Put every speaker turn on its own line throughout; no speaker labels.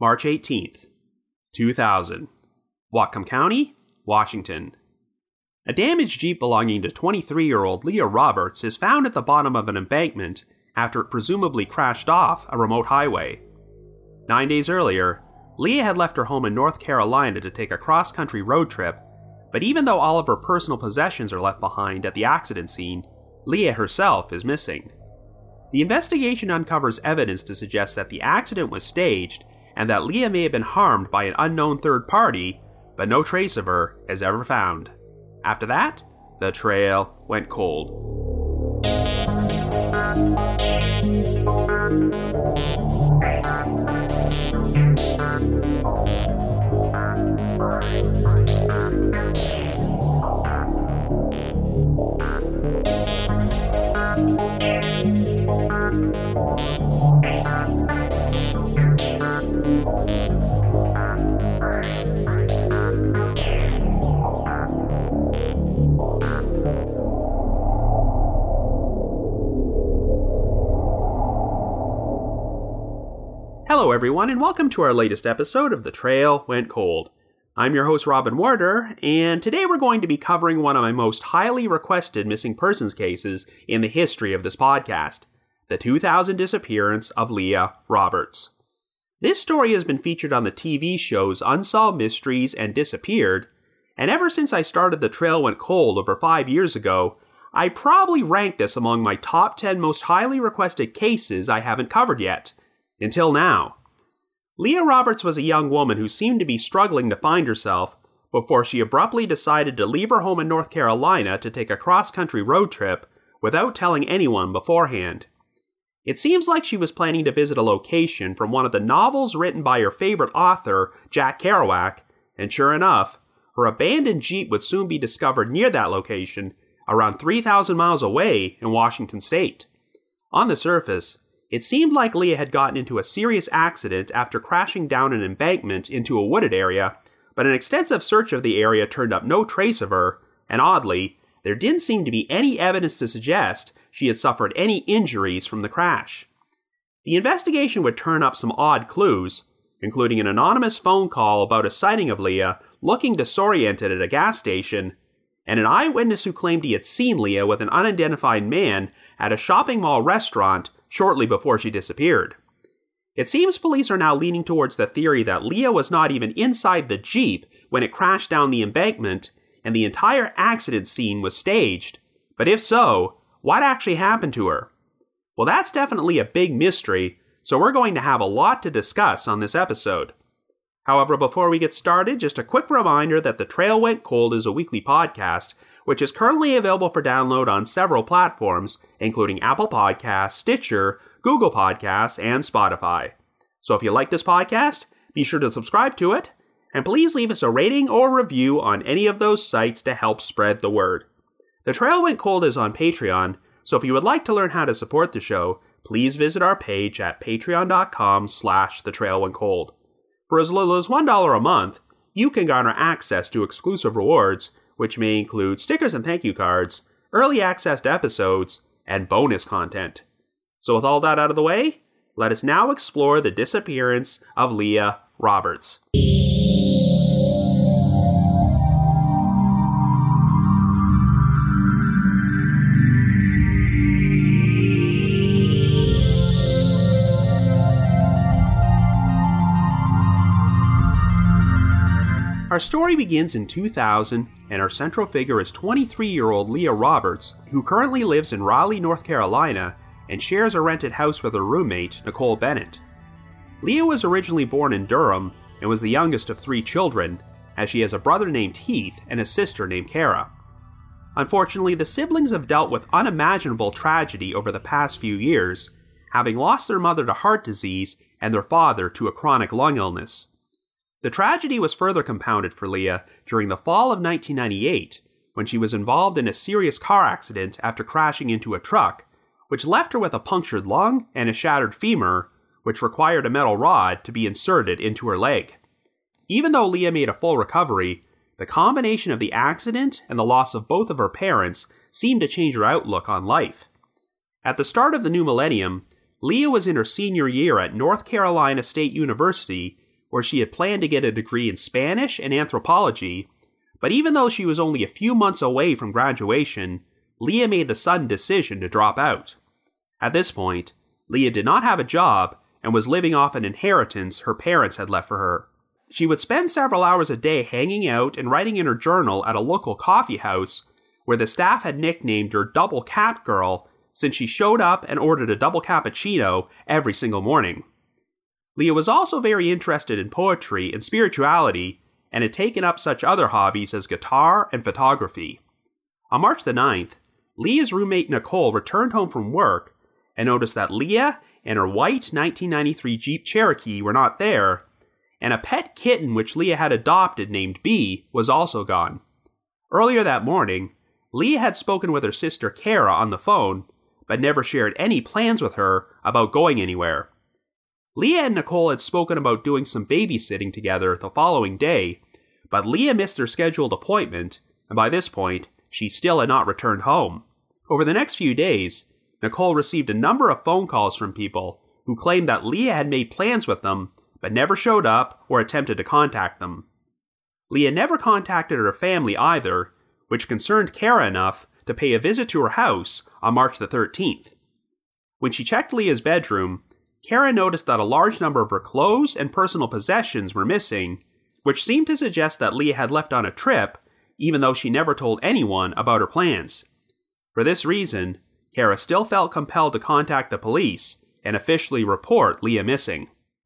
March 18th, 2000. Whatcom County, Washington. A damaged Jeep belonging to 23-year-old Leah Roberts is found at the bottom of an embankment after it presumably crashed off a remote highway. 9 days earlier, Leah had left her home in North Carolina to take a cross-country road trip, but even though all of her personal possessions are left behind at the accident scene, Leah herself is missing. The investigation uncovers evidence to suggest that the accident was staged and that Leah may have been harmed by an unknown third party, but no trace of her is ever found. After that, the trail went cold. Hello everyone, and welcome to our latest episode of The Trail Went Cold. I'm your host Robin Warder, and today we're going to be covering one of my most highly requested missing persons cases in the history of this podcast, the 2000 disappearance of Leah Roberts. This story has been featured on the TV shows Unsolved Mysteries and Disappeared, and ever since I started The Trail Went Cold over 5 years ago, I probably rank this among my top 10 most highly requested cases I haven't covered yet. Until now. Leah Roberts was a young woman who seemed to be struggling to find herself before she abruptly decided to leave her home in North Carolina to take a cross-country road trip without telling anyone beforehand. It seems like she was planning to visit a location from one of the novels written by her favorite author, Jack Kerouac, and sure enough, her abandoned Jeep would soon be discovered near that location, around 3,000 miles away in Washington state. On the surface, it seemed like Leah had gotten into a serious accident after crashing down an embankment into a wooded area, but an extensive search of the area turned up no trace of her, and oddly, there didn't seem to be any evidence to suggest she had suffered any injuries from the crash. The investigation would turn up some odd clues, including an anonymous phone call about a sighting of Leah looking disoriented at a gas station, and an eyewitness who claimed he had seen Leah with an unidentified man at a shopping mall restaurant shortly before she disappeared. It seems police are now leaning towards the theory that Leah was not even inside the Jeep when it crashed down the embankment, and the entire accident scene was staged. But if so, what actually happened to her? Well, that's definitely a big mystery, so we're going to have a lot to discuss on this episode. However, before we get started, just a quick reminder that The Trail Went Cold is a weekly podcast, which is currently available for download on several platforms, including Apple Podcasts, Stitcher, Google Podcasts, and Spotify. So if you like this podcast, be sure to subscribe to it, and please leave us a rating or review on any of those sites to help spread the word. The Trail Went Cold is on Patreon, so if you would like to learn how to support the show, please visit our page at patreon.com/thetrailwentcold. For as little as $1 a month, you can garner access to exclusive rewards, which may include stickers and thank you cards, early access to episodes, and bonus content. So with all that out of the way, let us now explore the disappearance of Leah Roberts. Our story begins in 2000, and our central figure is 23-year-old Leah Roberts, who currently lives in Raleigh, North Carolina, and shares a rented house with her roommate, Nicole Bennett. Leah was originally born in Durham, and was the youngest of 3 children, as she has a brother named Heath and a sister named Kara. Unfortunately, the siblings have dealt with unimaginable tragedy over the past few years, having lost their mother to heart disease and their father to a chronic lung illness. The tragedy was further compounded for Leah during the fall of 1998, when she was involved in a serious car accident after crashing into a truck, which left her with a punctured lung and a shattered femur, which required a metal rod to be inserted into her leg. Even though Leah made a full recovery, the combination of the accident and the loss of both of her parents seemed to change her outlook on life. At the start of the new millennium, Leah was in her senior year at North Carolina State University where she had planned to get a degree in Spanish and anthropology, but even though she was only a few months away from graduation, Leah made the sudden decision to drop out. At this point, Leah did not have a job and was living off an inheritance her parents had left for her. She would spend several hours a day hanging out and writing in her journal at a local coffee house where the staff had nicknamed her Double Cat Girl since she showed up and ordered a double cappuccino every single morning. Leah was also very interested in poetry and spirituality and had taken up such other hobbies as guitar and photography. On March the 9th, Leah's roommate Nicole returned home from work and noticed that Leah and her white 1993 Jeep Cherokee were not there, and a pet kitten which Leah had adopted named Bee was also gone. Earlier that morning, Leah had spoken with her sister Kara on the phone, but never shared any plans with her about going anywhere. Leah and Nicole had spoken about doing some babysitting together the following day, but Leah missed their scheduled appointment, and by this point, she still had not returned home. Over the next few days, Nicole received a number of phone calls from people who claimed that Leah had made plans with them, but never showed up or attempted to contact them. Leah never contacted her family either, which concerned Kara enough to pay a visit to her house on March the 13th. When she checked Leah's bedroom, Kara noticed that a large number of her clothes and personal possessions were missing, which seemed to suggest that Leah had left on a trip, even though she never told anyone about her plans. For this reason, Kara still felt compelled to contact the police and officially report Leah missing.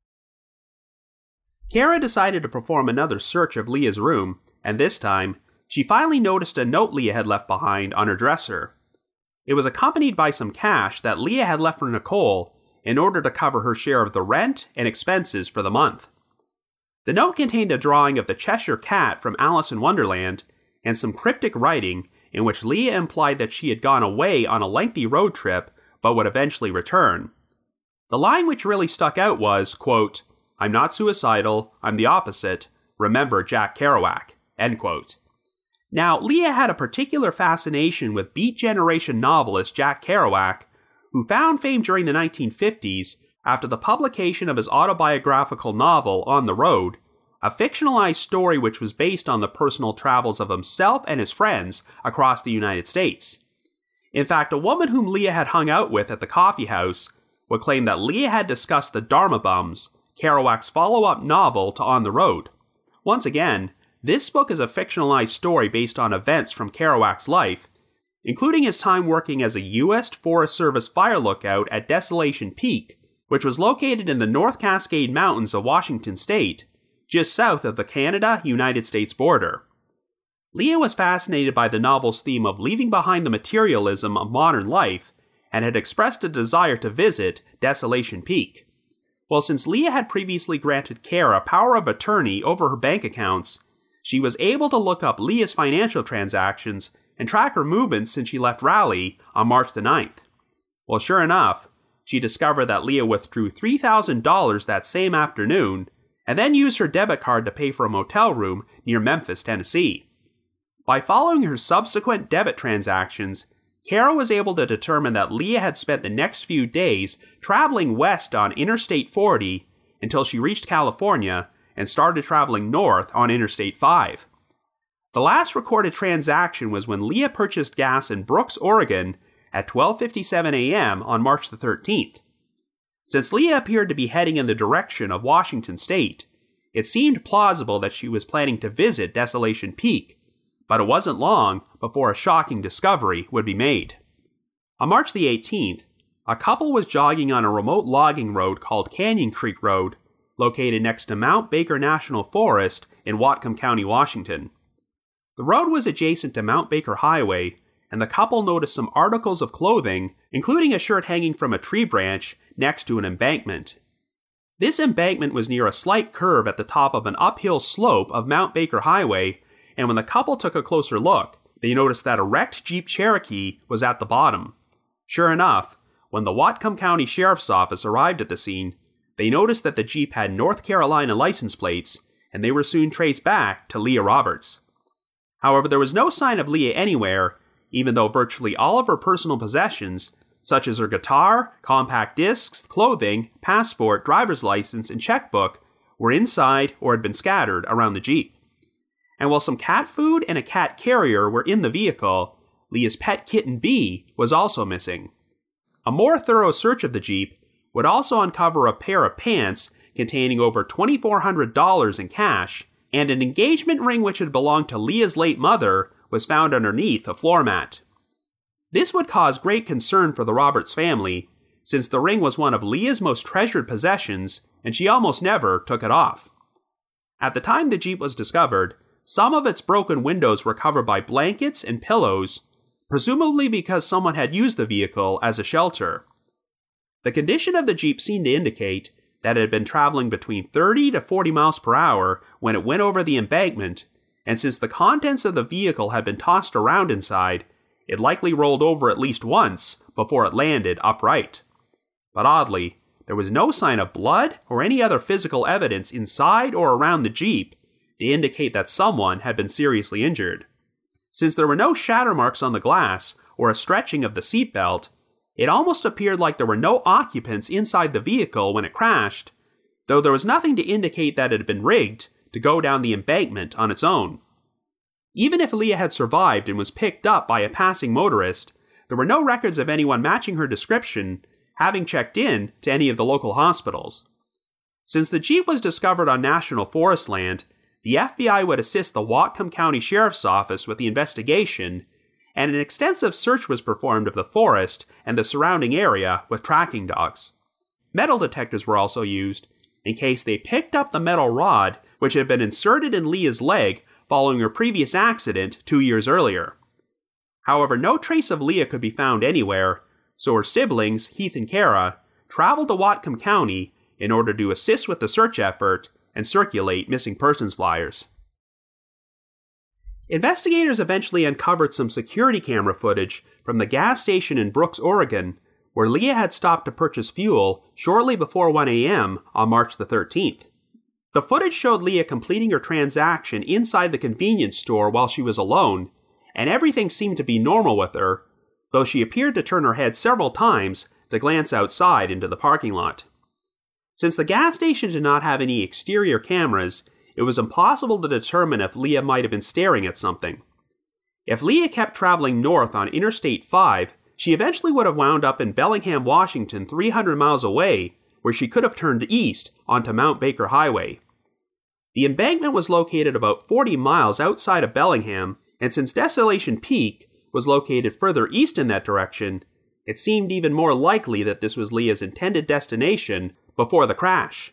Kara decided to perform another search of Leah's room, and this time, she finally noticed a note Leah had left behind on her dresser. It was accompanied by some cash that Leah had left for Nicole in order to cover her share of the rent and expenses for the month. The note contained a drawing of the Cheshire Cat from Alice in Wonderland and some cryptic writing in which Leah implied that she had gone away on a lengthy road trip but would eventually return. The line which really stuck out was, quote, "I'm not suicidal, I'm the opposite. Remember Jack Kerouac," end quote. Now, Leah had a particular fascination with Beat Generation novelist Jack Kerouac, who found fame during the 1950s after the publication of his autobiographical novel On the Road, a fictionalized story which was based on the personal travels of himself and his friends across the United States. In fact, a woman whom Leah had hung out with at the coffee house would claim that Leah had discussed The Dharma Bums, Kerouac's follow-up novel to On the Road. Once again, this book is a fictionalized story based on events from Kerouac's life, including his time working as a U.S. Forest Service fire lookout at Desolation Peak, which was located in the North Cascade Mountains of Washington state, just south of the Canada-United States border. Leah was fascinated by the novel's theme of leaving behind the materialism of modern life and had expressed a desire to visit Desolation Peak. Well, since Leah had previously granted Kara power of attorney over her bank accounts, she was able to look up Leah's financial transactions and track her movements since she left Raleigh on March the 9th. Well, sure enough, she discovered that Leah withdrew $3,000 that same afternoon and then used her debit card to pay for a motel room near Memphis, Tennessee. By following her subsequent debit transactions, Kara was able to determine that Leah had spent the next few days traveling west on Interstate 40 until she reached California and started traveling north on Interstate 5. The last recorded transaction was when Leah purchased gas in Brooks, Oregon at 12:57 a.m. on March the 13th. Since Leah appeared to be heading in the direction of Washington state, it seemed plausible that she was planning to visit Desolation Peak, but it wasn't long before a shocking discovery would be made. On March the 18th, a couple was jogging on a remote logging road called Canyon Creek Road, located next to Mount Baker National Forest in Whatcom County, Washington. The road was adjacent to Mount Baker Highway, and the couple noticed some articles of clothing, including a shirt hanging from a tree branch next to an embankment. This embankment was near a slight curve at the top of an uphill slope of Mount Baker Highway, and when the couple took a closer look, they noticed that a wrecked Jeep Cherokee was at the bottom. Sure enough, when the Whatcom County Sheriff's Office arrived at the scene, they noticed that the Jeep had North Carolina license plates, and they were soon traced back to Leah Roberts. However, there was no sign of Leah anywhere, even though virtually all of her personal possessions, such as her guitar, compact discs, clothing, passport, driver's license, and checkbook, were inside or had been scattered around the Jeep. And while some cat food and a cat carrier were in the vehicle, Leah's pet kitten B was also missing. A more thorough search of the Jeep would also uncover a pair of pants containing over $2,400 in cash, and an engagement ring which had belonged to Leah's late mother was found underneath a floor mat. This would cause great concern for the Roberts family, since the ring was one of Leah's most treasured possessions, and she almost never took it off. At the time the Jeep was discovered, some of its broken windows were covered by blankets and pillows, presumably because someone had used the vehicle as a shelter. The condition of the Jeep seemed to indicate that it had been traveling between 30 to 40 miles per hour when it went over the embankment, and since the contents of the vehicle had been tossed around inside, it likely rolled over at least once before it landed upright. But oddly, there was no sign of blood or any other physical evidence inside or around the Jeep to indicate that someone had been seriously injured. Since there were no shatter marks on the glass or a stretching of the seatbelt, it almost appeared like there were no occupants inside the vehicle when it crashed, though there was nothing to indicate that it had been rigged to go down the embankment on its own. Even if Leah had survived and was picked up by a passing motorist, there were no records of anyone matching her description having checked in to any of the local hospitals. Since the Jeep was discovered on National Forest land, the FBI would assist the Whatcom County Sheriff's Office with the investigation, and an extensive search was performed of the forest and the surrounding area with tracking dogs. Metal detectors were also used in case they picked up the metal rod which had been inserted in Leah's leg following her previous accident 2 years earlier. However, no trace of Leah could be found anywhere, so her siblings, Heath and Kara, traveled to Whatcom County in order to assist with the search effort and circulate missing persons flyers. Investigators eventually uncovered some security camera footage from the gas station in Brooks, Oregon, where Leah had stopped to purchase fuel shortly before 1 a.m. on March the 13th. The footage showed Leah completing her transaction inside the convenience store while she was alone, and everything seemed to be normal with her, though she appeared to turn her head several times to glance outside into the parking lot. Since the gas station did not have any exterior cameras, it was impossible to determine if Leah might have been staring at something. If Leah kept traveling north on Interstate 5, she eventually would have wound up in Bellingham, Washington, 300 miles away, where she could have turned east onto Mount Baker Highway. The embankment was located about 40 miles outside of Bellingham, and since Desolation Peak was located further east in that direction, it seemed even more likely that this was Leah's intended destination before the crash.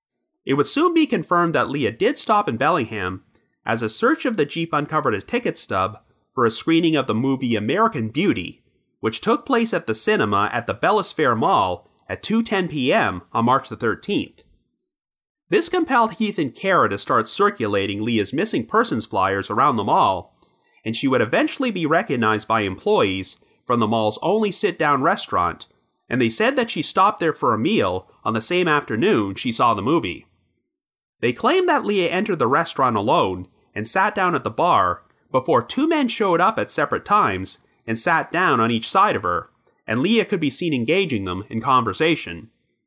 It would soon be confirmed that Leah did stop in Bellingham, as a search of the Jeep uncovered a ticket stub for a screening of the movie American Beauty, which took place at the cinema at the Bellis Fair Mall at 2:10 p.m. on March the 13th. This compelled Heath and Kara to start circulating Leah's missing persons flyers around the mall, and she would eventually be recognized by employees from the mall's only sit-down restaurant, and they said that she stopped there for a meal on the same afternoon she saw the movie. They claimed that Leah entered the restaurant alone and sat down at the bar before two men showed up at separate times and sat down on each side of her, and Leah could be seen engaging them in conversation.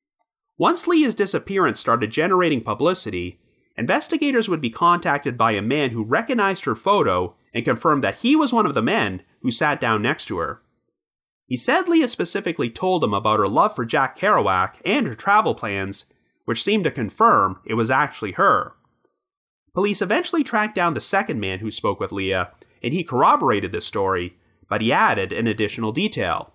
Once Leah's disappearance started generating publicity, investigators would be contacted by a man who recognized her photo and confirmed that he was one of the men who sat down next to her. He said Leah specifically told him about her love for Jack Kerouac and her travel plans, which seemed to confirm it was actually her. Police eventually tracked down the second man who spoke with Leah, and he corroborated this story, but he added an additional detail.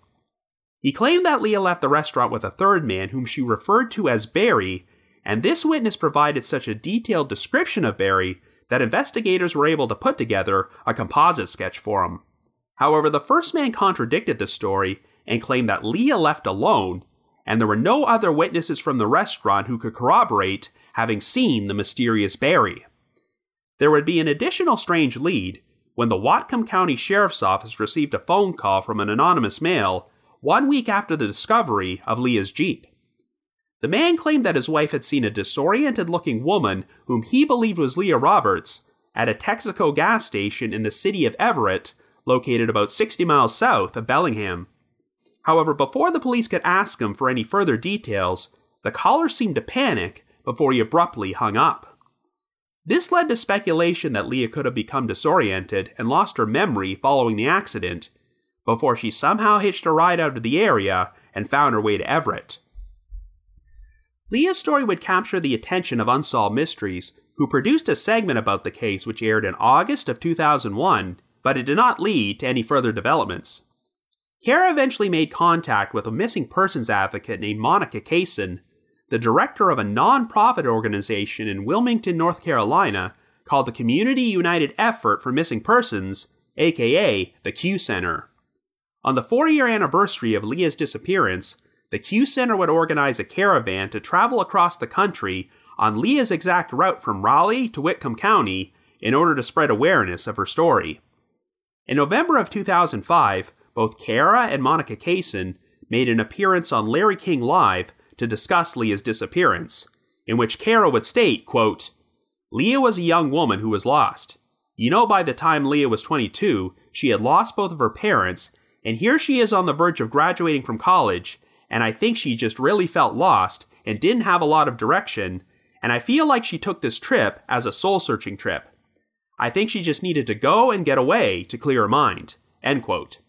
He claimed that Leah left the restaurant with a third man whom she referred to as Barry, and this witness provided such a detailed description of Barry that investigators were able to put together a composite sketch for him. However, the first man contradicted this story and claimed that Leah left alone, and there were no other witnesses from the restaurant who could corroborate having seen the mysterious Barry. There would be an additional strange lead when the Whatcom County Sheriff's Office received a phone call from an anonymous male 1 week after the discovery of Leah's Jeep. The man claimed that his wife had seen a disoriented-looking woman whom he believed was Leah Roberts at a Texaco gas station in the city of Everett, located about 60 miles south of Bellingham. However, before the police could ask him for any further details, the caller seemed to panic before he abruptly hung up. This led to speculation that Leah could have become disoriented and lost her memory following the accident, before she somehow hitched a ride out of the area and found her way to Everett. Leah's story would capture the attention of Unsolved Mysteries, who produced a segment about the case which aired in August of 2001, but it did not lead to any further developments. Kara eventually made contact with a missing persons advocate named Monica Kaysen, the director of a non-profit organization in Wilmington, North Carolina, called the Community United Effort for Missing Persons, aka the Q Center. On the 4-year anniversary of Leah's disappearance, the Q Center would organize a caravan to travel across the country on Leah's exact route from Raleigh to Whitcomb County in order to spread awareness of her story. In November of 2005, both Kara and Monica Kaysen made an appearance on Larry King Live to discuss Leah's disappearance, in which Kara would state, quote, "Leah was a young woman who was lost. You know, by the time Leah was 22, she had lost both of her parents, and here she is on the verge of graduating from college, and I think she just really felt lost and didn't have a lot of direction, and I feel like she took this trip as a soul-searching trip. I think she just needed to go and get away to clear her mind." End quote.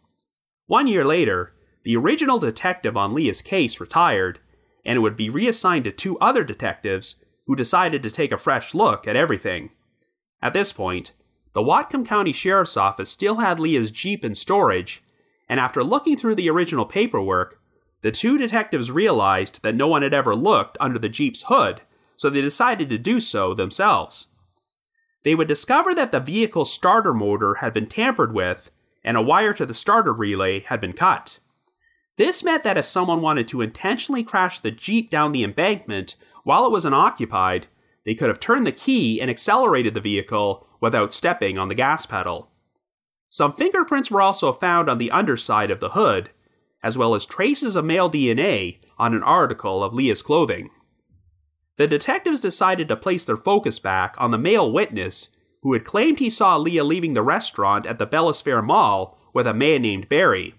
1 year later, the original detective on Leah's case retired, and it would be reassigned to 2 other detectives who decided to take a fresh look at everything. At this point, the Whatcom County Sheriff's Office still had Leah's Jeep in storage, and after looking through the original paperwork, the 2 detectives realized that no one had ever looked under the Jeep's hood, so they decided to do so themselves. They would discover that the vehicle's starter motor had been tampered with, and a wire to the starter relay had been cut. This meant that if someone wanted to intentionally crash the Jeep down the embankment while it was unoccupied, they could have turned the key and accelerated the vehicle without stepping on the gas pedal. Some fingerprints were also found on the underside of the hood, as well as traces of male DNA on an article of Leah's clothing. The detectives decided to place their focus back on the male witness who had claimed he saw Leah leaving the restaurant at the Bellis Fair Mall with a man named Barry.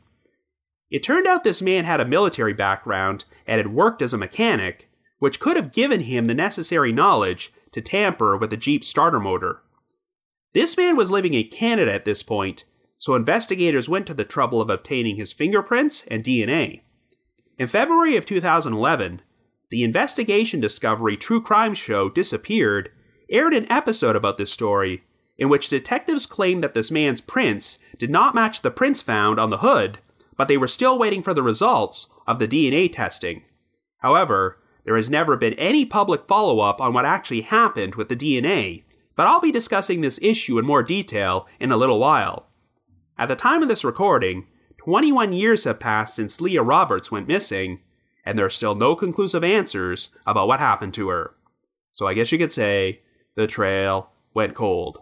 It turned out this man had a military background and had worked as a mechanic, which could have given him the necessary knowledge to tamper with the Jeep's starter motor. This man was living in Canada at this point, so investigators went to the trouble of obtaining his fingerprints and DNA. In February of 2011, the investigation Discovery true crime show Disappeared aired an episode about this story, in which detectives claimed that this man's prints did not match the prints found on the hood, but they were still waiting for the results of the DNA testing. However, there has never been any public follow-up on what actually happened with the DNA, but I'll be discussing this issue in more detail in a little while. At the time of this recording, 21 years have passed since Leah Roberts went missing, and there are still no conclusive answers about what happened to her. So I guess you could say, the trail went cold.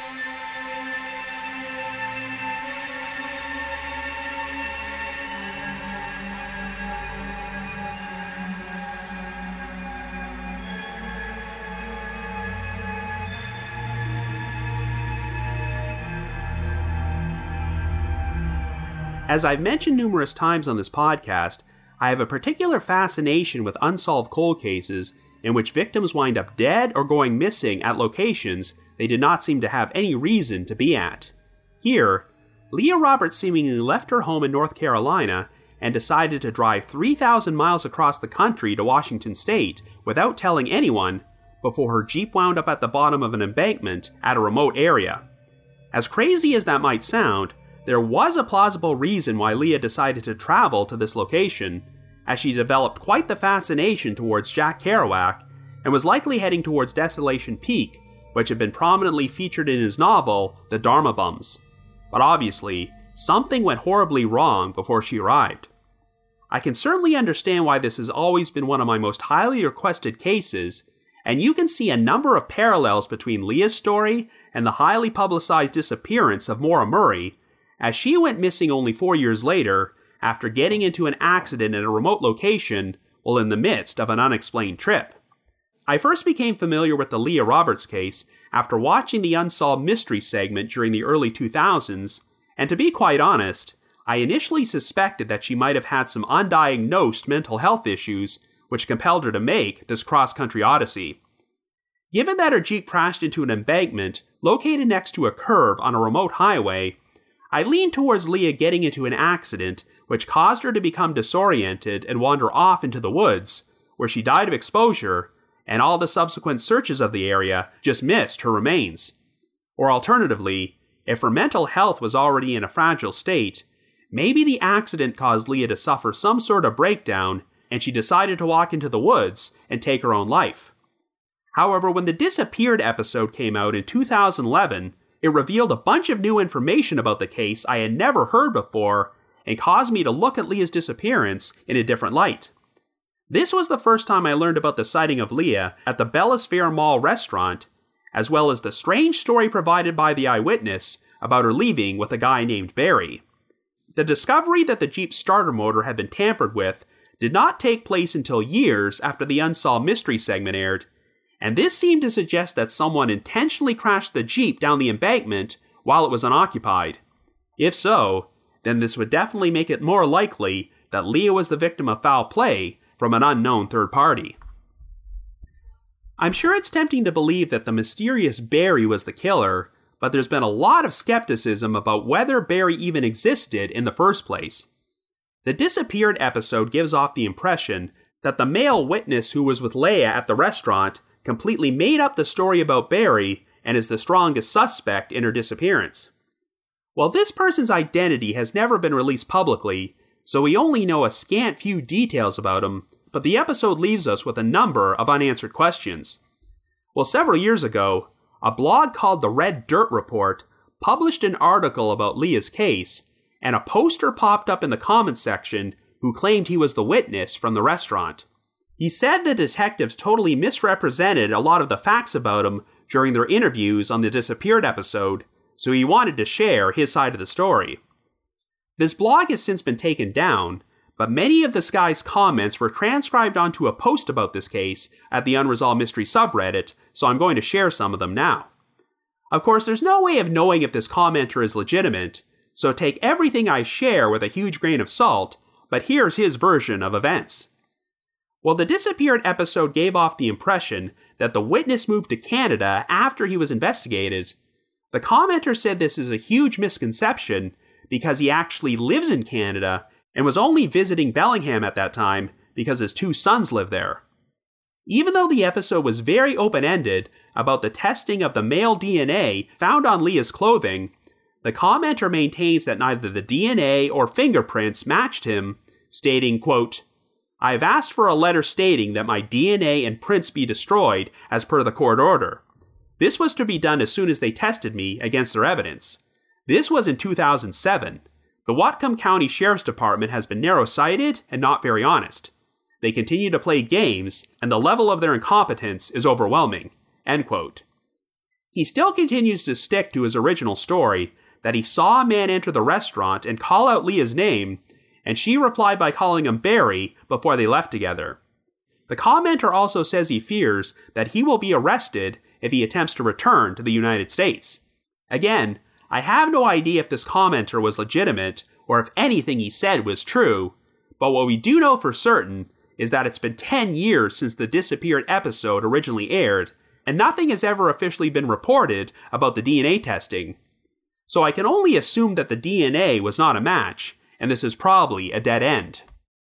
As I've mentioned numerous times on this podcast, I have a particular fascination with unsolved cold cases in which victims wind up dead or going missing at locations they did not seem to have any reason to be at. Here, Leah Roberts seemingly left her home in North Carolina and decided to drive 3,000 miles across the country to Washington State without telling anyone before her Jeep wound up at the bottom of an embankment at a remote area. As crazy as that might sound, there was a plausible reason why Leah decided to travel to this location, as she developed quite the fascination towards Jack Kerouac and was likely heading towards Desolation Peak, which had been prominently featured in his novel, The Dharma Bums. But obviously, something went horribly wrong before she arrived. I can certainly understand why this has always been one of my most highly requested cases, and you can see a number of parallels between Leah's story and the highly publicized disappearance of Maura Murray, as she went missing only 4 years later after getting into an accident at a remote location while in the midst of an unexplained trip. I first became familiar with the Leah Roberts case after watching the Unsolved Mystery segment during the early 2000s, and to be quite honest, I initially suspected that she might have had some undiagnosed mental health issues which compelled her to make this cross-country odyssey. Given that her Jeep crashed into an embankment located next to a curve on a remote highway, I lean towards Leah getting into an accident which caused her to become disoriented and wander off into the woods, where she died of exposure, and all the subsequent searches of the area just missed her remains. Or alternatively, if her mental health was already in a fragile state, maybe the accident caused Leah to suffer some sort of breakdown, and she decided to walk into the woods and take her own life. However, when the Disappeared episode came out in 2011, it revealed a bunch of new information about the case I had never heard before, and caused me to look at Leah's disappearance in a different light. This was the first time I learned about the sighting of Leah at the Bellis Fair Mall restaurant, as well as the strange story provided by the eyewitness about her leaving with a guy named Barry. The discovery that the Jeep's starter motor had been tampered with did not take place until years after the Unsolved Mystery segment aired, and this seemed to suggest that someone intentionally crashed the Jeep down the embankment while it was unoccupied. If so, then this would definitely make it more likely that Leah was the victim of foul play from an unknown third party. I'm sure it's tempting to believe that the mysterious Barry was the killer, but there's been a lot of skepticism about whether Barry even existed in the first place. The Disappeared episode gives off the impression that the male witness who was with Leah at the restaurant completely made up the story about Barry and is the strongest suspect in her disappearance. Well, this person's identity has never been released publicly, so we only know a scant few details about him, but the episode leaves us with a number of unanswered questions. Well, several years ago, a blog called The Red Dirt Report published an article about Leah's case, and a poster popped up in the comments section who claimed he was the witness from the restaurant. He said the detectives totally misrepresented a lot of the facts about him during their interviews on the Disappeared episode, so he wanted to share his side of the story. This blog has since been taken down, but many of this guy's comments were transcribed onto a post about this case at the Unresolved Mystery subreddit, so I'm going to share some of them now. Of course, there's no way of knowing if this commenter is legitimate, so take everything I share with a huge grain of salt, but here's his version of events. Well, the Disappeared episode gave off the impression that the witness moved to Canada after he was investigated. The commenter said this is a huge misconception because he actually lives in Canada and was only visiting Bellingham at that time because his two sons live there. Even though the episode was very open-ended about the testing of the male DNA found on Leah's clothing, the commenter maintains that neither the DNA or fingerprints matched him, stating, quote, "I have asked for a letter stating that my DNA and prints be destroyed as per the court order. This was to be done as soon as they tested me against their evidence. This was in 2007. The Whatcom County Sheriff's Department has been narrow-sighted and not very honest. They continue to play games, and the level of their incompetence is overwhelming." End quote. He still continues to stick to his original story that he saw a man enter the restaurant and call out Leah's name, and she replied by calling him Barry before they left together. The commenter also says he fears that he will be arrested if he attempts to return to the United States. Again, I have no idea if this commenter was legitimate or if anything he said was true, but what we do know for certain is that it's been 10 years since the Disappeared episode originally aired, and nothing has ever officially been reported about the DNA testing. So I can only assume that the DNA was not a match, and this is probably a dead end.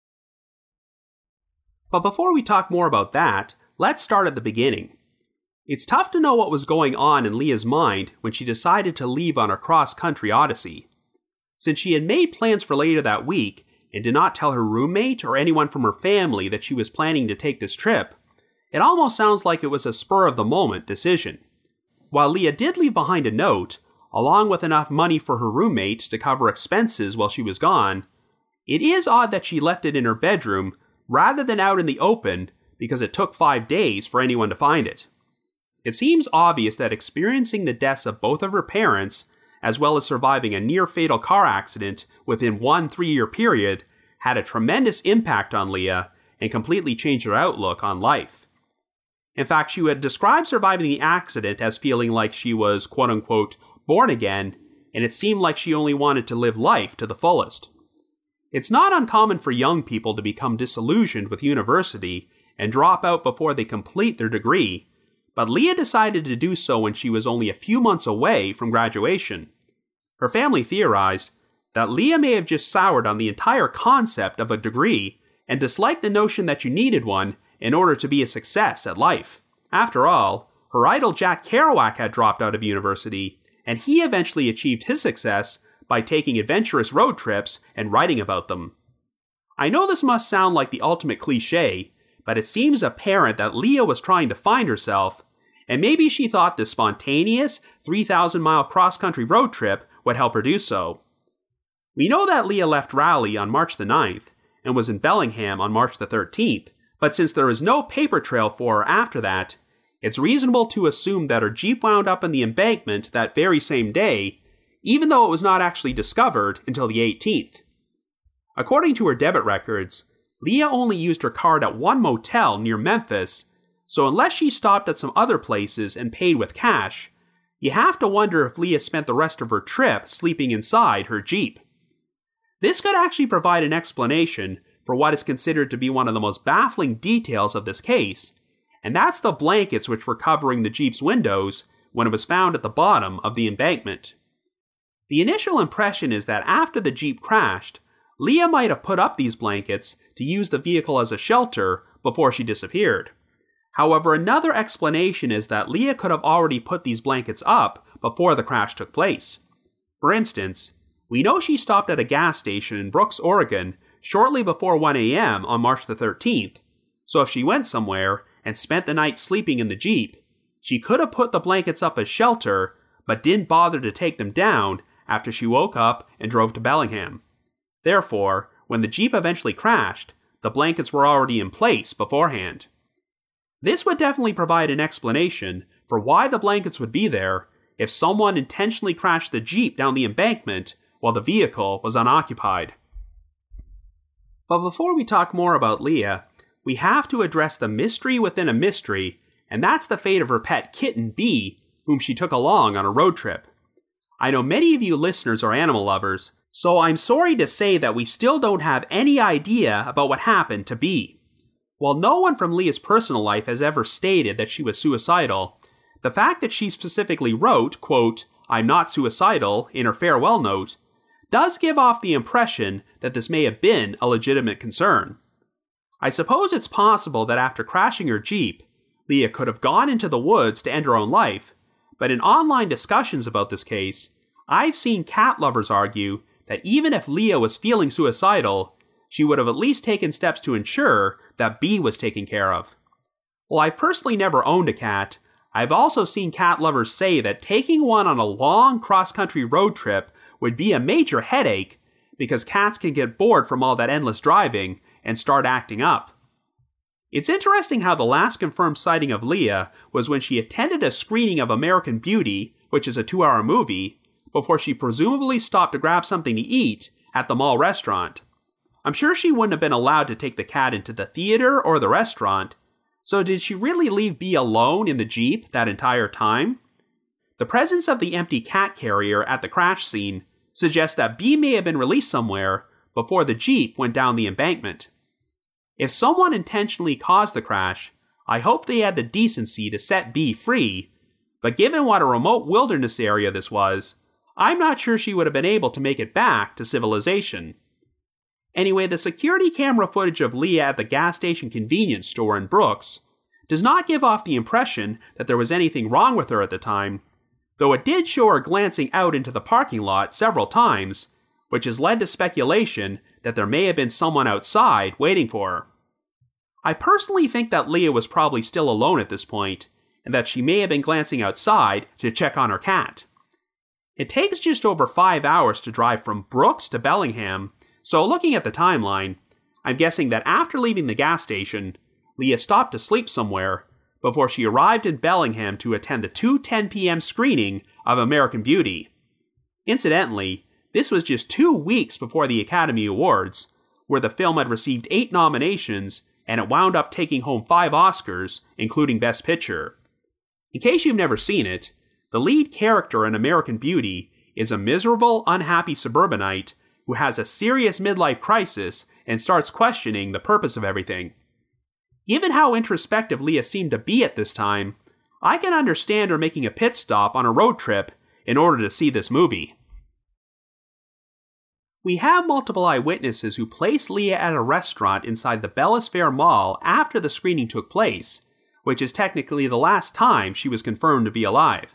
But before we talk more about that, let's start at the beginning. It's tough to know what was going on in Leah's mind when she decided to leave on her cross-country odyssey. Since she had made plans for later that week, and did not tell her roommate or anyone from her family that she was planning to take this trip, it almost sounds like it was a spur-of-the-moment decision. While Leah did leave behind a note, along with enough money for her roommate to cover expenses while she was gone, it is odd that she left it in her bedroom rather than out in the open because it took 5 days for anyone to find it. It seems obvious that experiencing the deaths of both of her parents, as well as surviving a near-fatal car accident within one 3-year period, had a tremendous impact on Leah and completely changed her outlook on life. In fact, she would describe surviving the accident as feeling like she was, quote-unquote, born again, and it seemed like she only wanted to live life to the fullest. It's not uncommon for young people to become disillusioned with university and drop out before they complete their degree, but Leah decided to do so when she was only a few months away from graduation. Her family theorized that Leah may have just soured on the entire concept of a degree and disliked the notion that you needed one in order to be a success at life. After all, her idol Jack Kerouac had dropped out of university, and he eventually achieved his success by taking adventurous road trips and writing about them. I know this must sound like the ultimate cliche, but it seems apparent that Leah was trying to find herself, and maybe she thought this spontaneous 3,000-mile cross-country road trip would help her do so. We know that Leah left Raleigh on March the 9th and was in Bellingham on March the 13th, but since there is no paper trail for her after that, it's reasonable to assume that her Jeep wound up in the embankment that very same day, even though it was not actually discovered until the 18th. According to her debit records, Leah only used her card at one motel near Memphis, so unless she stopped at some other places and paid with cash, you have to wonder if Leah spent the rest of her trip sleeping inside her Jeep. This could actually provide an explanation for what is considered to be one of the most baffling details of this case, and that's the blankets which were covering the Jeep's windows when it was found at the bottom of the embankment. The initial impression is that after the Jeep crashed, Leah might have put up these blankets to use the vehicle as a shelter before she disappeared. However, another explanation is that Leah could have already put these blankets up before the crash took place. For instance, we know she stopped at a gas station in Brooks, Oregon, shortly before 1 a.m. on March the 13th, so if she went somewhere and spent the night sleeping in the Jeep, she could have put the blankets up as shelter, but didn't bother to take them down after she woke up and drove to Bellingham. Therefore, when the Jeep eventually crashed, the blankets were already in place beforehand. This would definitely provide an explanation for why the blankets would be there if someone intentionally crashed the Jeep down the embankment while the vehicle was unoccupied. But before we talk more about Leah, we have to address the mystery within a mystery, and that's the fate of her pet kitten, Bee, whom she took along on a road trip. I know many of you listeners are animal lovers, so I'm sorry to say that we still don't have any idea about what happened to Bee. While no one from Leah's personal life has ever stated that she was suicidal, the fact that she specifically wrote, quote, "I'm not suicidal," in her farewell note, does give off the impression that this may have been a legitimate concern. I suppose it's possible that after crashing her Jeep, Leah could have gone into the woods to end her own life, but in online discussions about this case, I've seen cat lovers argue that even if Leah was feeling suicidal, she would have at least taken steps to ensure that Bee was taken care of. While I've personally never owned a cat, I've also seen cat lovers say that taking one on a long cross-country road trip would be a major headache because cats can get bored from all that endless driving and start acting up. It's interesting how the last confirmed sighting of Leah was when she attended a screening of American Beauty, which is a 2-hour movie, before she presumably stopped to grab something to eat at the mall restaurant. I'm sure she wouldn't have been allowed to take the cat into the theater or the restaurant, so did she really leave Bee alone in the Jeep that entire time? The presence of the empty cat carrier at the crash scene suggests that Bee may have been released somewhere before the Jeep went down the embankment. If someone intentionally caused the crash, I hope they had the decency to set Bee free, but given what a remote wilderness area this was, I'm not sure she would have been able to make it back to civilization. Anyway, the security camera footage of Leah at the gas station convenience store in Brooks does not give off the impression that there was anything wrong with her at the time, though it did show her glancing out into the parking lot several times, which has led to speculation that there may have been someone outside waiting for her. I personally think that Leah was probably still alone at this point, and that she may have been glancing outside to check on her cat. It takes just over 5 hours to drive from Brooks to Bellingham, so looking at the timeline, I'm guessing that after leaving the gas station, Leah stopped to sleep somewhere before she arrived in Bellingham to attend the 2:10 p.m. screening of American Beauty. Incidentally, this was just 2 weeks before the Academy Awards, where the film had received 8 nominations and it wound up taking home 5 Oscars, including Best Picture. In case you've never seen it, the lead character in American Beauty is a miserable, unhappy suburbanite who has a serious midlife crisis and starts questioning the purpose of everything. Given how introspective Leah seemed to be at this time, I can understand her making a pit stop on a road trip in order to see this movie. We have multiple eyewitnesses who placed Leah at a restaurant inside the Bellis Fair Mall after the screening took place, which is technically the last time she was confirmed to be alive.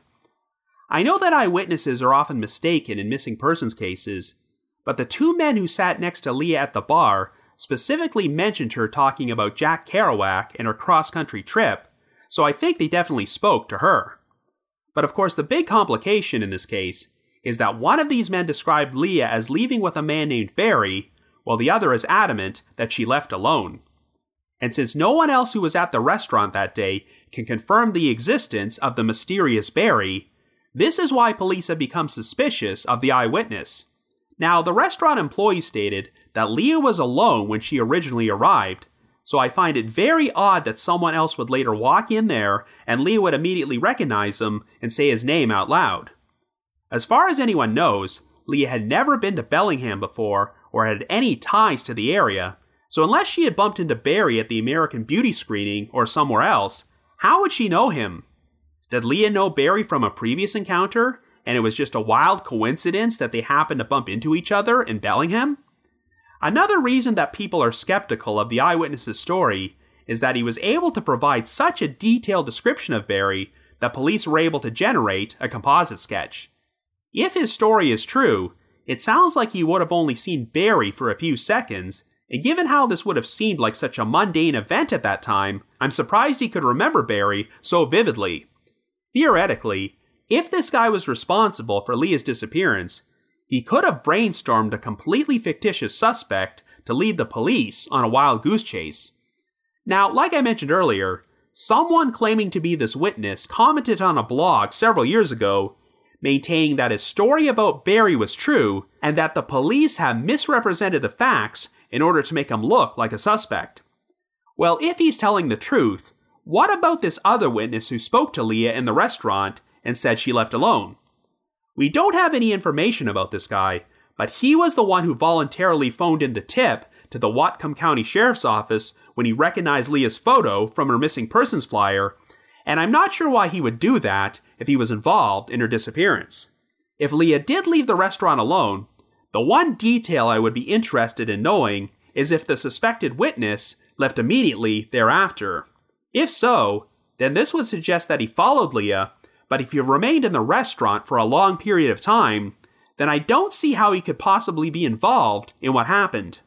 I know that eyewitnesses are often mistaken in missing persons cases, but the two men who sat next to Leah at the bar specifically mentioned her talking about Jack Kerouac and her cross-country trip, so I think they definitely spoke to her. But of course the big complication in this case is that one of these men described Leah as leaving with a man named Barry, while the other is adamant that she left alone. And since no one else who was at the restaurant that day can confirm the existence of the mysterious Barry, this is why police have become suspicious of the eyewitness. Now, the restaurant employee stated that Leah was alone when she originally arrived, so I find it very odd that someone else would later walk in there and Leah would immediately recognize him and say his name out loud. As far as anyone knows, Leah had never been to Bellingham before or had any ties to the area, so unless she had bumped into Barry at the American Beauty screening or somewhere else, how would she know him? Did Leah know Barry from a previous encounter, and it was just a wild coincidence that they happened to bump into each other in Bellingham? Another reason that people are skeptical of the eyewitness's story is that he was able to provide such a detailed description of Barry that police were able to generate a composite sketch. If his story is true, it sounds like he would have only seen Barry for a few seconds, and given how this would have seemed like such a mundane event at that time, I'm surprised he could remember Barry so vividly. Theoretically, if this guy was responsible for Leah's disappearance, he could have brainstormed a completely fictitious suspect to lead the police on a wild goose chase. Now, like I mentioned earlier, someone claiming to be this witness commented on a blog several years ago maintaining that his story about Barry was true and that the police have misrepresented the facts in order to make him look like a suspect. Well, if he's telling the truth, what about this other witness who spoke to Leah in the restaurant and said she left alone? We don't have any information about this guy, but he was the one who voluntarily phoned in the tip to the Whatcom County Sheriff's Office when he recognized Leah's photo from her missing persons flyer, and I'm not sure why he would do that if he was involved in her disappearance. If Leah did leave the restaurant alone, the one detail I would be interested in knowing is if the suspected witness left immediately thereafter. If so, then this would suggest that he followed Leah, but if he remained in the restaurant for a long period of time, then I don't see how he could possibly be involved in what happened.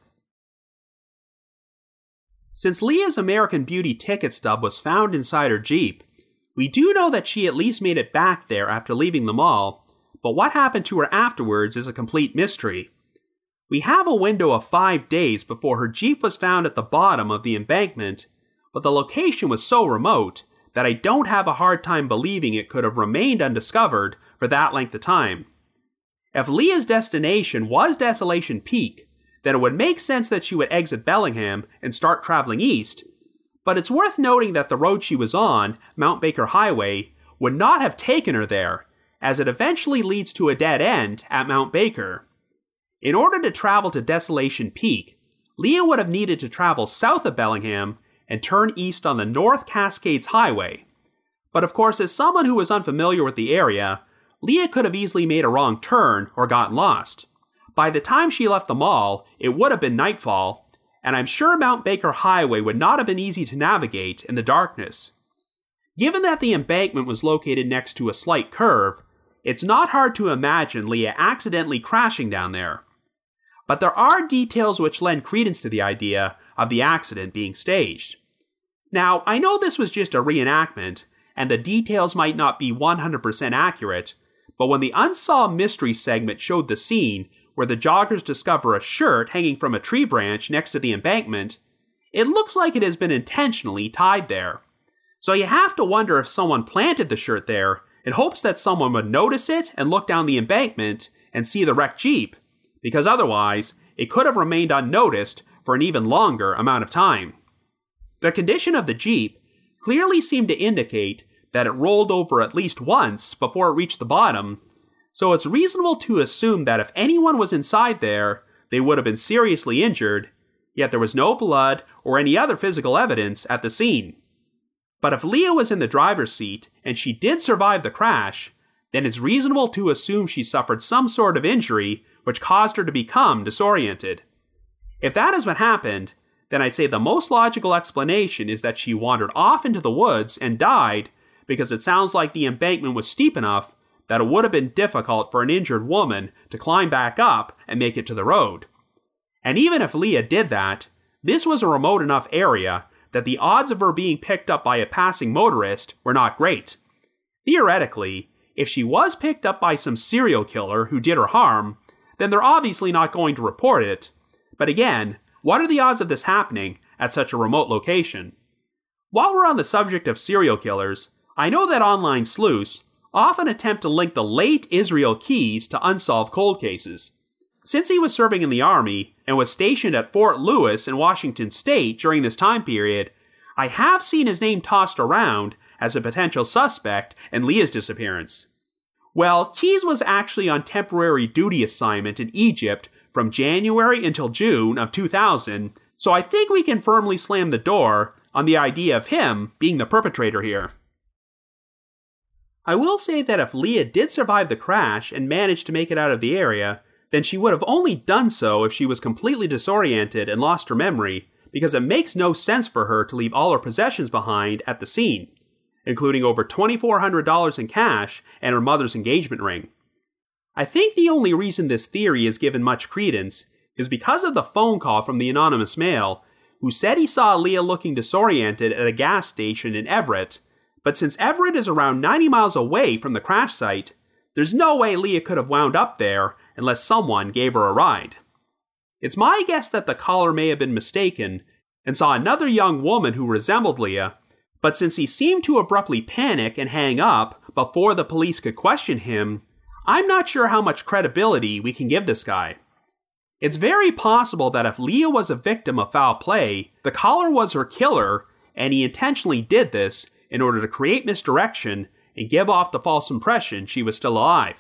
Since Leah's American Beauty ticket stub was found inside her Jeep, we do know that she at least made it back there after leaving the mall, but what happened to her afterwards is a complete mystery. We have a window of 5 days before her Jeep was found at the bottom of the embankment, but the location was so remote that I don't have a hard time believing it could have remained undiscovered for that length of time. If Leah's destination was Desolation Peak, then it would make sense that she would exit Bellingham and start traveling east, but it's worth noting that the road she was on, Mount Baker Highway, would not have taken her there, as it eventually leads to a dead end at Mount Baker. In order to travel to Desolation Peak, Leah would have needed to travel south of Bellingham and turn east on the North Cascades Highway. But of course, as someone who was unfamiliar with the area, Leah could have easily made a wrong turn or gotten lost. By the time she left the mall, it would have been nightfall, and I'm sure Mount Baker Highway would not have been easy to navigate in the darkness. Given that the embankment was located next to a slight curve, it's not hard to imagine Leah accidentally crashing down there. But there are details which lend credence to the idea of the accident being staged. Now, I know this was just a reenactment, and the details might not be 100% accurate, but when the Unsolved Mystery segment showed the scene where the joggers discover a shirt hanging from a tree branch next to the embankment, it looks like it has been intentionally tied there. So you have to wonder if someone planted the shirt there in hopes that someone would notice it and look down the embankment and see the wrecked Jeep, because otherwise, it could have remained unnoticed for an even longer amount of time. The condition of the Jeep clearly seemed to indicate that it rolled over at least once before it reached the bottom, so it's reasonable to assume that if anyone was inside there, they would have been seriously injured, yet there was no blood or any other physical evidence at the scene. But if Leah was in the driver's seat and she did survive the crash, then it's reasonable to assume she suffered some sort of injury which caused her to become disoriented. If that is what happened, then I'd say the most logical explanation is that she wandered off into the woods and died because it sounds like the embankment was steep enough that it would have been difficult for an injured woman to climb back up and make it to the road. And even if Leah did that, this was a remote enough area that the odds of her being picked up by a passing motorist were not great. Theoretically, if she was picked up by some serial killer who did her harm, then they're obviously not going to report it. But again, what are the odds of this happening at such a remote location? While we're on the subject of serial killers, I know that online sleuths often attempt to link the late Israel Keyes to unsolved cold cases. Since he was serving in the Army and was stationed at Fort Lewis in Washington State during this time period, I have seen his name tossed around as a potential suspect in Leah's disappearance. Well, Keyes was actually on temporary duty assignment in Egypt from January until June of 2000, so I think we can firmly slam the door on the idea of him being the perpetrator here. I will say that if Leah did survive the crash and managed to make it out of the area, then she would have only done so if she was completely disoriented and lost her memory, because it makes no sense for her to leave all her possessions behind at the scene, including over $2,400 in cash and her mother's engagement ring. I think the only reason this theory is given much credence is because of the phone call from the anonymous male, who said he saw Leah looking disoriented at a gas station in Everett, but since Everett is around 90 miles away from the crash site, there's no way Leah could have wound up there unless someone gave her a ride. It's my guess that the caller may have been mistaken and saw another young woman who resembled Leah, but since he seemed to abruptly panic and hang up before the police could question him, I'm not sure how much credibility we can give this guy. It's very possible that if Leah was a victim of foul play, the caller was her killer, and he intentionally did this in order to create misdirection and give off the false impression she was still alive.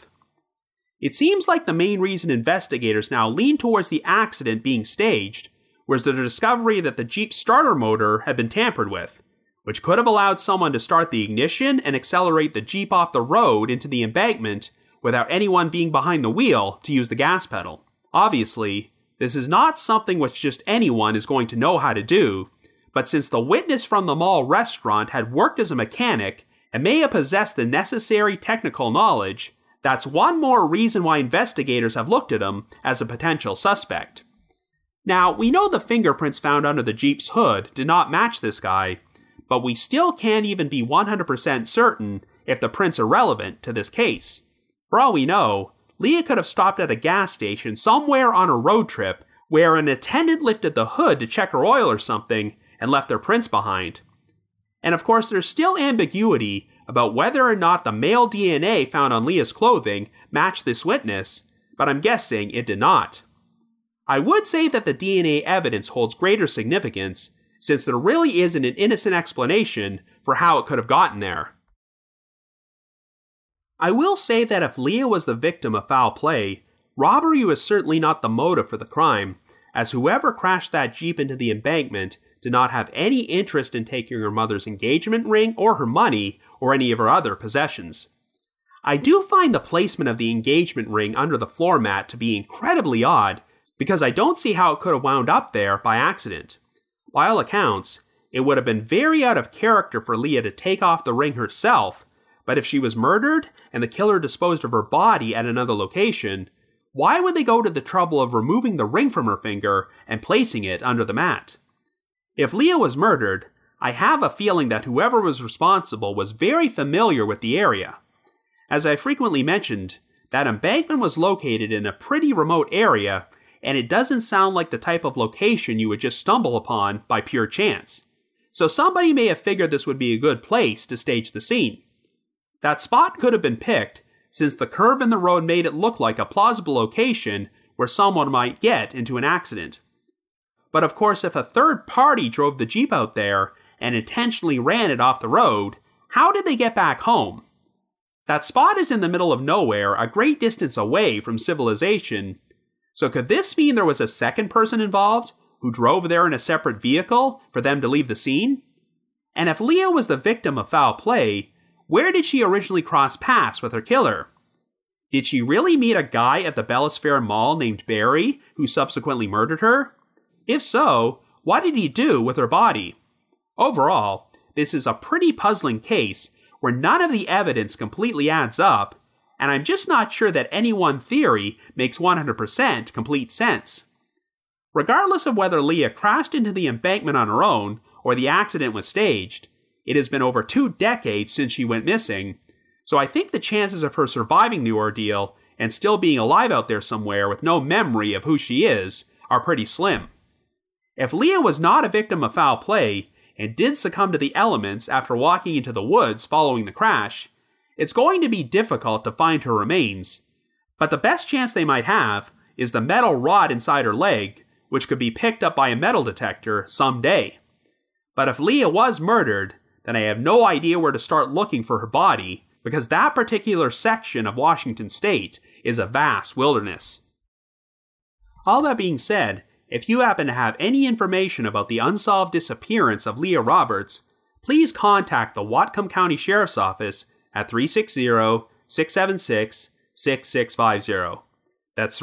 It seems like the main reason investigators now lean towards the accident being staged was the discovery that the Jeep's starter motor had been tampered with, which could have allowed someone to start the ignition and accelerate the Jeep off the road into the embankment without anyone being behind the wheel to use the gas pedal. Obviously, this is not something which just anyone is going to know how to do, but since the witness from the mall restaurant had worked as a mechanic and may have possessed the necessary technical knowledge, that's one more reason why investigators have looked at him as a potential suspect. Now, we know the fingerprints found under the Jeep's hood did not match this guy, but we still can't even be 100% certain if the prints are relevant to this case. For all we know, Leah could have stopped at a gas station somewhere on a road trip where an attendant lifted the hood to check her oil or something and left their prints behind. And of course, there's still ambiguity about whether or not the male DNA found on Leah's clothing matched this witness, but I'm guessing it did not. I would say that the DNA evidence holds greater significance, since there really isn't an innocent explanation for how it could have gotten there. I will say that if Leah was the victim of foul play, robbery was certainly not the motive for the crime, as whoever crashed that Jeep into the embankment did not have any interest in taking her mother's engagement ring or her money or any of her other possessions. I do find the placement of the engagement ring under the floor mat to be incredibly odd, because I don't see how it could have wound up there by accident. By all accounts, it would have been very out of character for Leah to take off the ring herself, but if she was murdered and the killer disposed of her body at another location, why would they go to the trouble of removing the ring from her finger and placing it under the mat? If Leah was murdered, I have a feeling that whoever was responsible was very familiar with the area. As I frequently mentioned, that embankment was located in a pretty remote area, and it doesn't sound like the type of location you would just stumble upon by pure chance. So somebody may have figured this would be a good place to stage the scene. That spot could have been picked, since the curve in the road made it look like a plausible location where someone might get into an accident. But of course, if a third party drove the Jeep out there and intentionally ran it off the road, how did they get back home? That spot is in the middle of nowhere, a great distance away from civilization, So could this mean there was a second person involved who drove there in a separate vehicle for them to leave the scene? And if Leah was the victim of foul play, where did she originally cross paths with her killer? Did she really meet a guy at the Bellis Fair Mall named Barry who subsequently murdered her? If so, what did he do with her body? Overall, this is a pretty puzzling case where none of the evidence completely adds up, and I'm just not sure that any one theory makes 100% complete sense. Regardless of whether Leah crashed into the embankment on her own or the accident was staged, it has been over 2 decades since she went missing, so I think the chances of her surviving the ordeal and still being alive out there somewhere with no memory of who she is are pretty slim. If Leah was not a victim of foul play and did succumb to the elements after walking into the woods following the crash, it's going to be difficult to find her remains, but the best chance they might have is the metal rod inside her leg, which could be picked up by a metal detector someday. But if Leah was murdered, then I have no idea where to start looking for her body, because that particular section of Washington State is a vast wilderness. All that being said, if you happen to have any information about the unsolved disappearance of Leah Roberts, please contact the Whatcom County Sheriff's Office at 360-676-6650. That's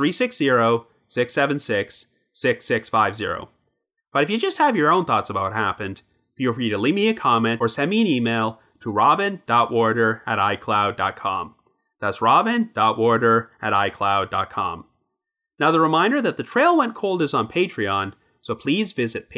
360-676-6650. But if you just have your own thoughts about what happened, feel free to leave me a comment or send me an email to robin.warder@icloud.com. That's robin.warder@icloud.com. Now the reminder that The Trail Went Cold is on Patreon, so please visit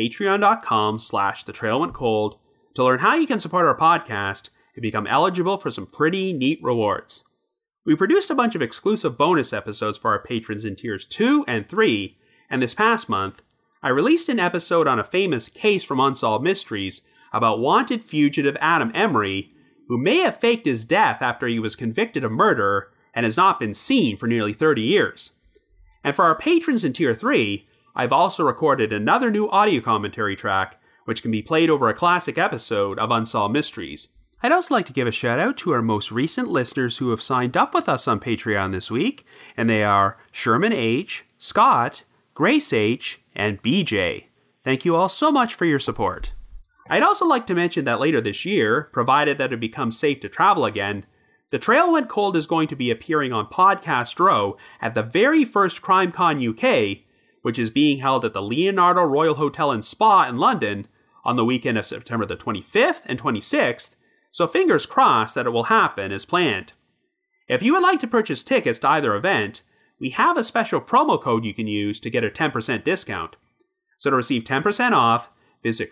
patreon.com/thetrailwentcold to learn how you can support our podcast and become eligible for some pretty neat rewards. We produced a bunch of exclusive bonus episodes for our patrons in tiers 2 and 3, and this past month, I released an episode on a famous case from Unsolved Mysteries about wanted fugitive Adam Emery, who may have faked his death after he was convicted of murder and has not been seen for nearly 30 years. And for our patrons in Tier 3, I've also recorded another new audio commentary track, which can be played over a classic episode of Unsolved Mysteries. I'd also like to give a shout out to our most recent listeners who have signed up with us on Patreon this week, and they are Sherman H., Scott, Grace H., and BJ. Thank you all so much for your support. I'd also like to mention that later this year, provided that it becomes safe to travel again, The Trail Went Cold is going to be appearing on Podcast Row at the very first CrimeCon UK, which is being held at the Leonardo Royal Hotel and Spa in London on the weekend of September the 25th and 26th, so fingers crossed that it will happen as planned. If you would like to purchase tickets to either event, we have a special promo code you can use to get a 10% discount. So to receive 10% off, visit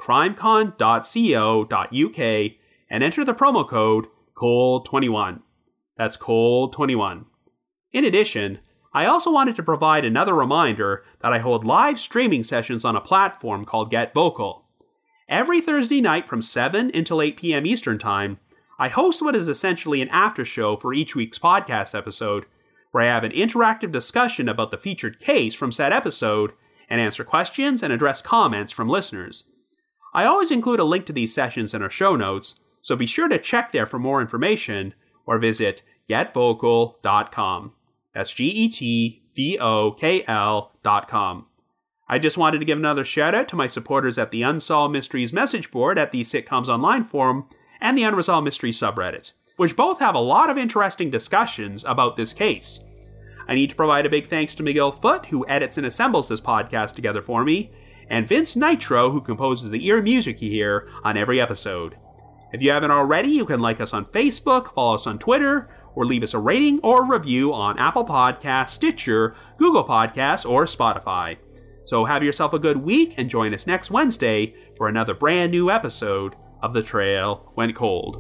crimecon.co.uk and enter the promo code COLD21. That's COLD21. In addition, I also wanted to provide another reminder that I hold live streaming sessions on a platform called Get Vocal. Every Thursday night from 7 until 8 p.m. Eastern Time, I host what is essentially an after show for each week's podcast episode, where I have an interactive discussion about the featured case from said episode and answer questions and address comments from listeners. I always include a link to these sessions in our show notes, so be sure to check there for more information or visit getvocal.com. That's GETVOKL.com. I just wanted to give another shout out to my supporters at the Unsolved Mysteries message board at the Sitcoms Online forum and the Unresolved Mysteries subreddit, which both have a lot of interesting discussions about this case. I need to provide a big thanks to Miguel Foote, who edits and assembles this podcast together for me, and Vince Nitro, who composes the ear music you hear on every episode. If you haven't already, you can like us on Facebook, follow us on Twitter, or leave us a rating or review on Apple Podcasts, Stitcher, Google Podcasts, or Spotify. So have yourself a good week and join us next Wednesday for another brand new episode of The Trail Went Cold.